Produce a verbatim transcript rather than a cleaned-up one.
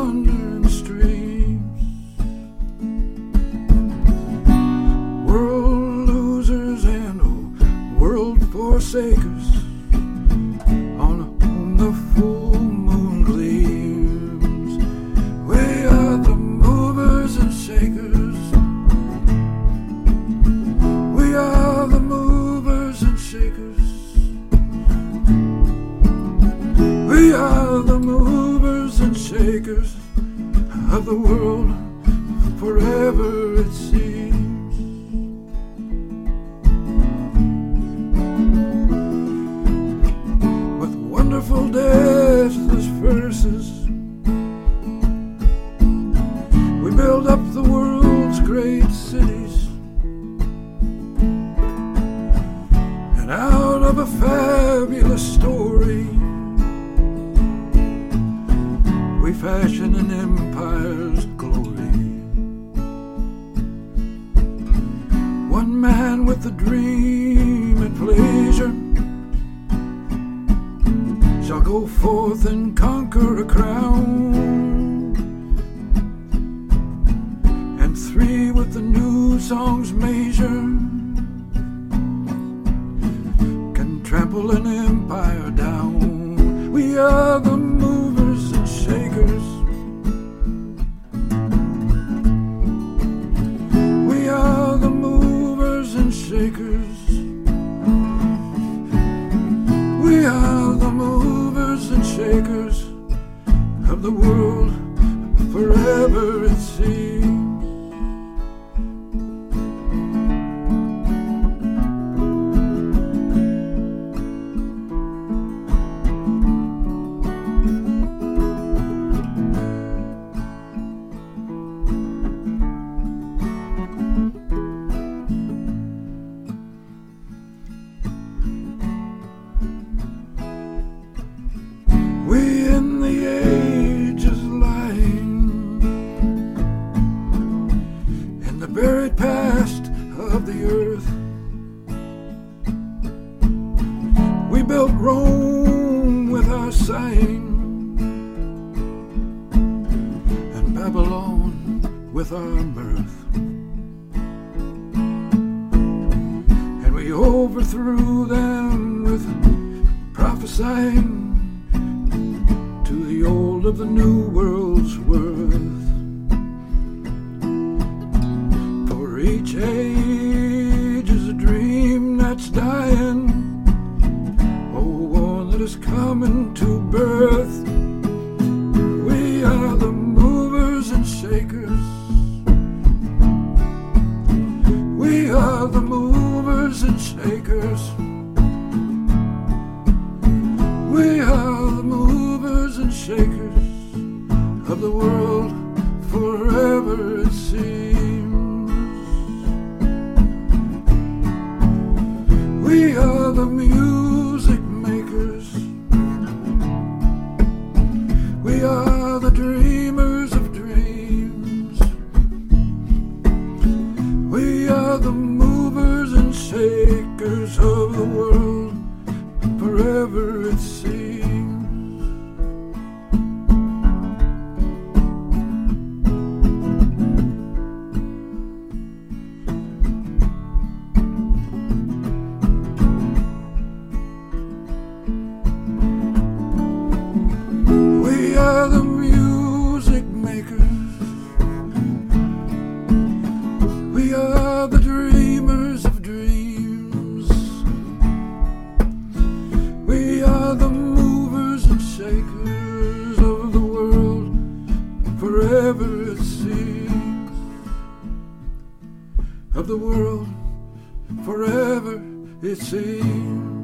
wandering streams, world losers and oh, world forsakers, on, on the full moon gleams. We are the movers and shakers. We are the movers and shakers. We are the movers and shakers of the world forever, it seems. With wonderful deathless verses, we build up the world's great cities, and out of a fabulous story we fashion an empire's glory. One man with a dream and pleasure shall go forth and conquer a crown, and three with the new song's measure can trample an empire down. We are the movers and shakers. We are the movers and shakers. We are the movers and shakers of the world forever, it seems. We in the ages lying in the buried past of the earth. We built Rome with our sighing, and Babylon with our mirth, and we overthrew them with prophesying to the old of the new world's worth. For each age is a dream that's dying, oh, one that is coming to birth. We are the movers and shakers. We are the movers and shakers. We are the movers and shakers of the world forever, it seems. We are the music makers. We are the dreamers of dreams. We are the movers and shakers of the world forever, it seems. We are the music makers. We are the dreamers of dreams. We are the movers and shakers of the world forever, it seems. Of the world forever, it seems.